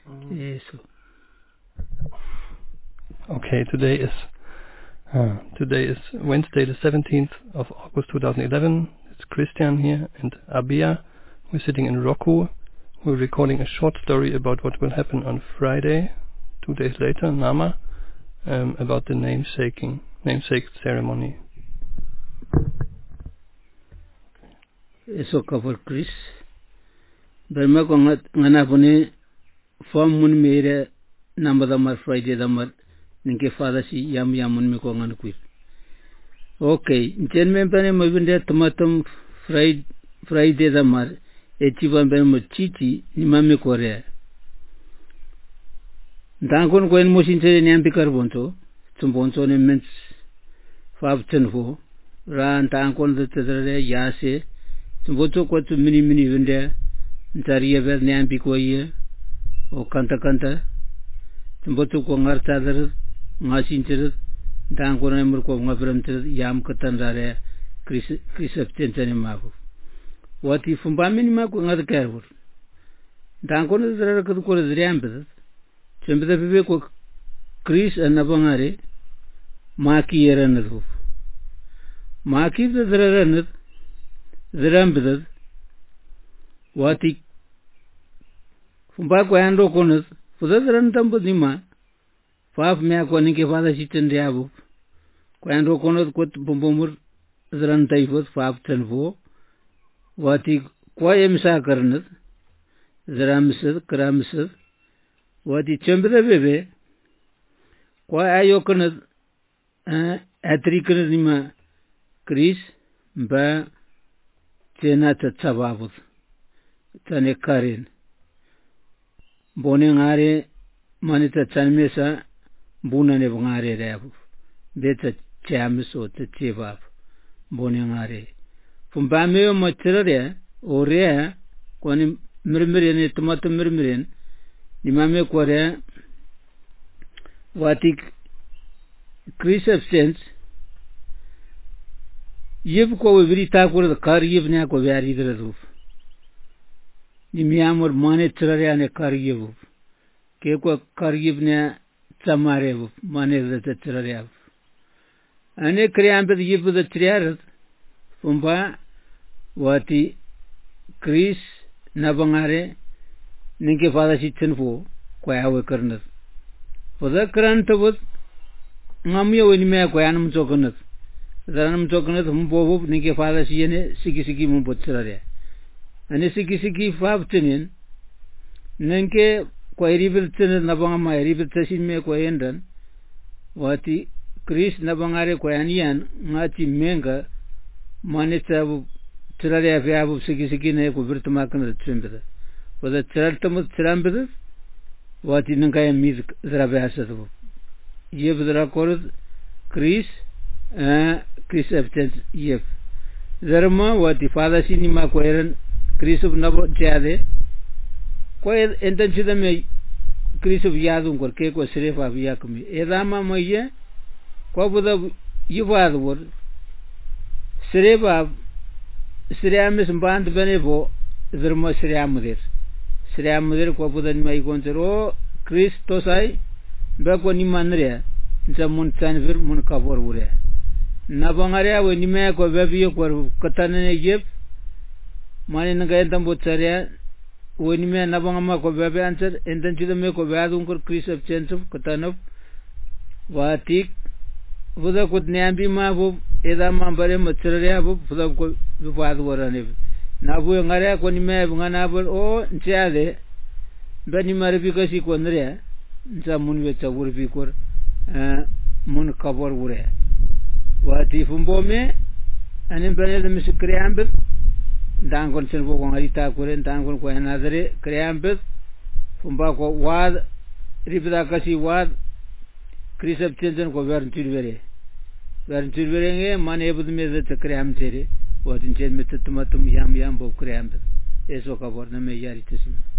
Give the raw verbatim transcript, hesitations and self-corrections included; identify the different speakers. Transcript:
Speaker 1: Yes.
Speaker 2: Okay, today is uh, today is Wednesday, the seventeenth of August, two thousand eleven. It's Christian here and Abia. We're sitting in Roku. We're recording a short story about what will happen on Friday, two days later, Nama, um, about the namesaking, namesake ceremony.
Speaker 1: Eso cover Chris. Berma ko ngana puni form mun mere number damar Friday damar ninke father si yam yam mun me ko ngan kuir. Okay, jen me bane mo binde tomatum Friday Friday damar echivan ben mo chichi ni mamme ko re. Dankon ko en mo sintere ni ampikar bonto, tum bonto ne mens fab tenfo ran dankon de tere yase tumboto ko tu mini mini vende ntariya ver ne ampi ko ye o kanta kanta tumboto ko ngarta dar ngasin tere dan ko nemur ko ngabram tere yam katan dare kris krisap tentane mabu wati fumba mini ma ko ngad kerwur dan ko dare ko ko zriambe tembe bebe ko kris anabangare maki yeranadu maki de dare Zerambed Wati Fumba Quando Conas, for the Zerantambudima, Faf Mea Quaniki Father Chitin Diabu, Quando Conas quote Bumbumur Zerantaifus, Faf Tenvo, Wati Quayem Sakarnas, Zeramses, Kramses, Wati Chamber Bebe, Quayokonas, Atrikanima, Chris, Ba. Tena tatsababut tane karin bone ngare manita tsanmesa buna ne ngare rebu beta chamso tsebab bone ngare fumba me matrare ore koni mirmire ne tomato mirmiren nimame kore watik Chris absence Yib ko viri ta ko kar yib ne ko vyari der ruf ni miamor mane trare ane kar yib ke ko kar yib ne tamare bu mane de trare ab ane kriam be yib de trare fumba wati Chris na bangare ninke fada sitzen fo ko awe karnas foda krant bu ngamiyo ni me ko anum chokonat Zanam Tokanat Humbo, Niki Father Siene, Siki Siki Mumpotrare. And a Siki Siki Fabtinin Nenke Quairibilton Nabama, Ribiltasin me Quaendan, Wati Chris Nabangare Quanian, Mati Menga, Manita Trarea Viabu Siki Siki Ne, Kubertamakan the Trimber. For the Traltamus Trambers, Wati Nanka Miz Zravasa. Yev the record Chris. Chris absence yef Zarma what the father cinema coherent Chris of Nabo Jade Quail intention me Chris of Yadum or cake was Serefa Yakumi Edama Moye Quabuda Yuvad word Sereva Seriamis Band Benevo Zerma Seriamudir Seriamudir Quabudan May Gontero Chris Tosai Bakoni Manrea Zamun Sanvir Munkavor Wure Nabangarea when you make a baby or Katana Egypt, Maninagatam Butsaria, when you may Nabangama of baby answer, and then to the make of Adunkur Chris of Chance of Katanov, Watik, Vuda could Nambi Mabu, Edama Bare Matsaria, Vuda the father were unable. Nabu Ngarea when you may have one apple or Chade, Benny Mari because he couldn't rear, some with a wood before Mun cover Wure. Wati Fumbome, and in Bene the Miss Creambet, Dankon Silvo Rita Kuren, Dankon Quanazare, Creambet, Fumbako Wad, Ripidakasi Wad, Chris of Children Govern Tilvere. Vern Tilvere, Mane with me the Cream Terry, what in Chen Metatum Yam Yam Bo Creambet, Esoka Borna Mayaritasim.